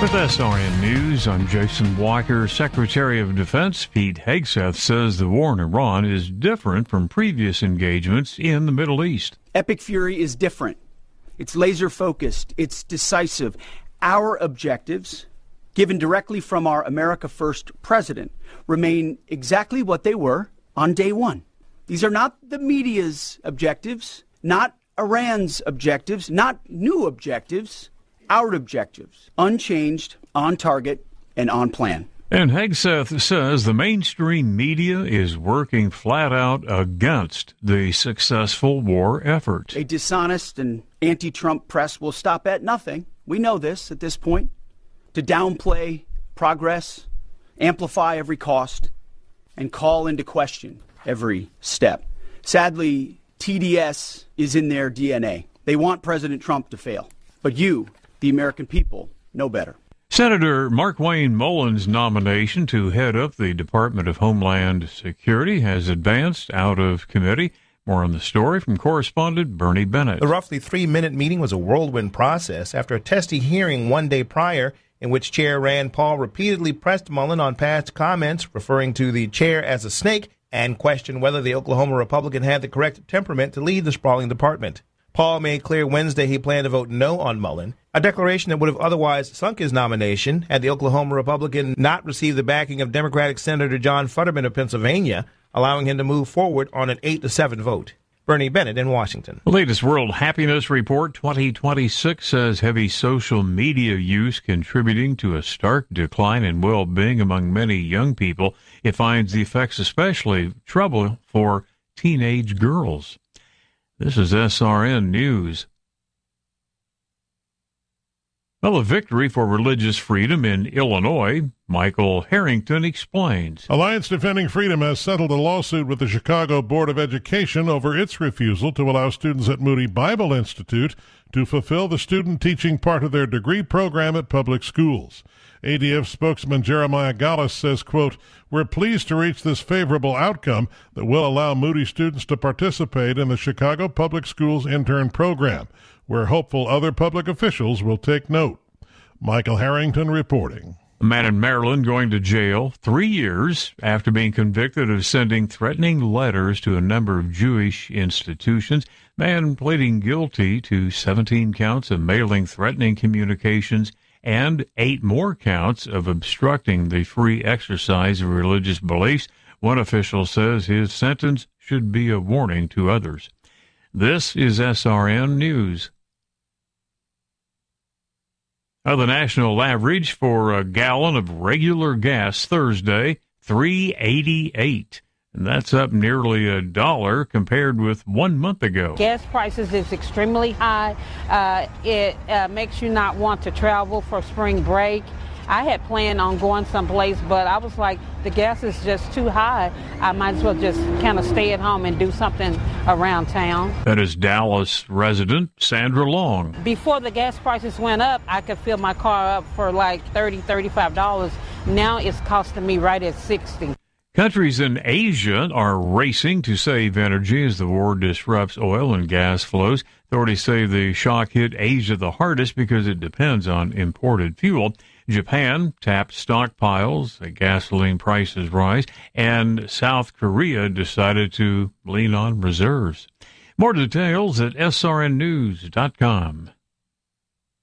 With SRN News, I'm Jason Walker. Secretary of Defense Pete Hegseth says the war in Iran is different from previous engagements in the Middle East. Epic Fury is different. It's laser-focused. It's decisive. Our objectives, given directly from our America First president, remain exactly what they were on day one. These are not the media's objectives, not Iran's objectives, not new objectives. Our objectives, unchanged, on target, and on plan. And Hegseth says the mainstream media is working flat out against the successful war effort. A dishonest and anti-Trump press will stop at nothing. We know this at this point. To downplay progress, amplify every cost, and call into question every step. Sadly, TDS is in their DNA. They want President Trump to fail. But you, the American people, know better. Senator Markwayne Mullins' nomination to head up the Department of Homeland Security has advanced out of committee. More on the story from correspondent Bernie Bennett. The roughly 3-minute meeting was a whirlwind process after a testy hearing one day prior in which Chair Rand Paul repeatedly pressed Mullin on past comments, referring to the chair as a snake, and questioned whether the Oklahoma Republican had the correct temperament to lead the sprawling department. Paul made clear Wednesday he planned to vote no on Mullin, a declaration that would have otherwise sunk his nomination had the Oklahoma Republican not received the backing of Democratic Senator John Futterman of Pennsylvania, allowing him to move forward on an 8-7 vote. Bernie Bennett in Washington. The latest World Happiness Report 2026 says heavy social media use contributing to a stark decline in well-being among many young people. It finds the effects especially trouble for teenage girls. This is SRN News. Well, a victory for religious freedom in Illinois. Michael Harrington explains. Alliance Defending Freedom has settled a lawsuit with the Chicago Board of Education over its refusal to allow students at Moody Bible Institute to fulfill the student teaching part of their degree program at public schools. ADF spokesman Jeremiah Gallus says, quote, "We're pleased to reach this favorable outcome that will allow Moody students to participate in the Chicago Public Schools intern program. We're hopeful other public officials will take note." Michael Harrington reporting. A man in Maryland going to jail 3 years after being convicted of sending threatening letters to a number of Jewish institutions. Man pleading guilty to 17 counts of mailing threatening communications and 8 more counts of obstructing the free exercise of religious beliefs. One official says his sentence should be a warning to others. This is SRN News. The national average for a gallon of regular gas Thursday, $3.88. And that's up nearly $1 compared with 1 month ago. Gas prices is extremely high. It makes you not want to travel for spring break. I had planned on going someplace, but I was like, the gas is just too high. I might as well just kind of stay at home and do something around town. That is Dallas resident Sandra Long. Before the gas prices went up, I could fill my car up for like $30, $35. Now it's costing me right at $60. Countries in Asia are racing to save energy as the war disrupts oil and gas flows. Authorities say the shock hit Asia the hardest because it depends on imported fuel. Japan tapped stockpiles as gasoline prices rise, and South Korea decided to lean on reserves. More details at srnnews.com.